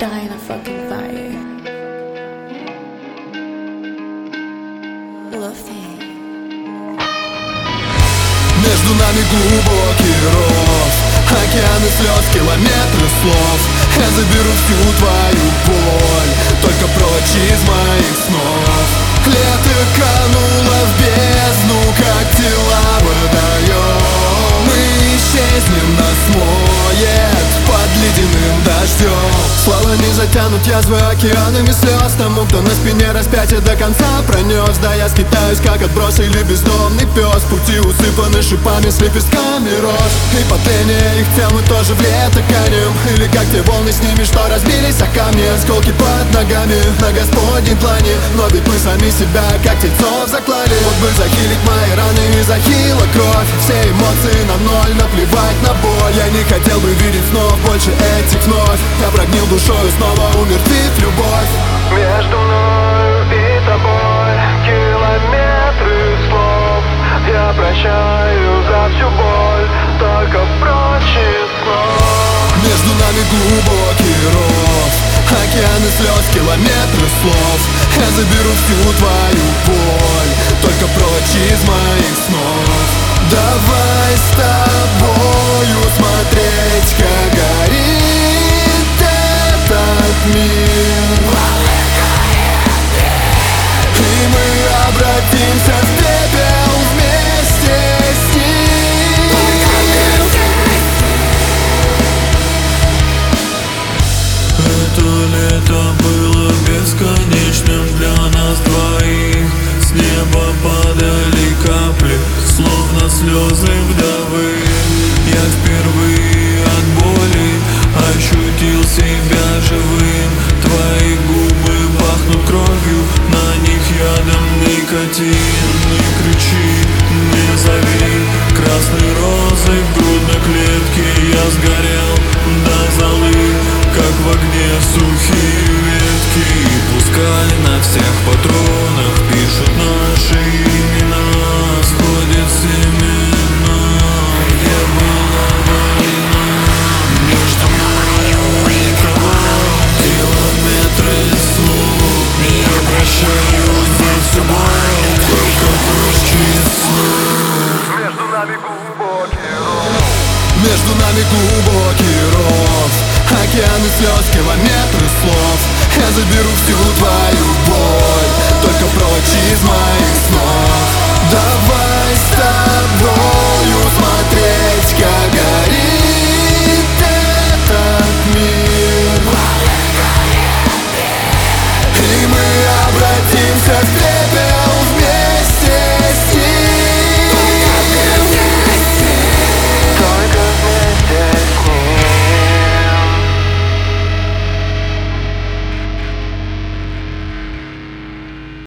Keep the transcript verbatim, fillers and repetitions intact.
die in a fucking fire. Love me. Между нами глубокий ров, океаны слез, километры слов. Я заберу всю твою боль, только прочь из моих снов. Лето кануло в бездну, как тела водоем. Мы исчезнем, нас смоет под ледяным дождем. Слова не затянут язвы океанами слез. Тому, кто на спине распятие до конца пронес. Да я скитаюсь, как отброс или бездомный пес. Пути усыпаны шипами с лепестками роз. И по тление их тел мы тоже в лето канем. Или как те волны с ними, что разбились о камни. Осколки под ногами на Господнем плане. Но ведь мы сами себя, как тельцов, заклали. Вот бы захилить мои раны и захила кровь. Все эмоции на ноль, наплевать на боль. Я не хотел бы видеть снов больше этих вновь. Я прогнил душою, снова умертвив любовь. Между мною и тобой километры слов. Я прощаю за всю боль, только прочь из снов. Между нами глубокий ров, океаны слез, километры слов. Я заберу всю твою боль, только прочь из моих снов. Давай с тобою смотреть, как горит этот мир. И мы обратимся в пепел вместе с ним. Это лето было бесконечным для нас двоих. С неба падали капли, словно слезы вдовы. Я впервые от боли ощутил себя живым. Твои губы пахнут кровью, на них ядом никотин. Не кричи, не зови, красной розой в грудной клетке. Я сгорел до золы, как в огне сухие ветки. И пускай на всех патронах пишут наши имена. Сходят семена, где была война. Между мною и тобой километры слов. Я прощаю за всю боль, только прочь из снов. Между нами глубокий ров. Между нами глубокий ров, океаны слез, километры слов. Я заберу всю твою боль, только прочь из моих снов.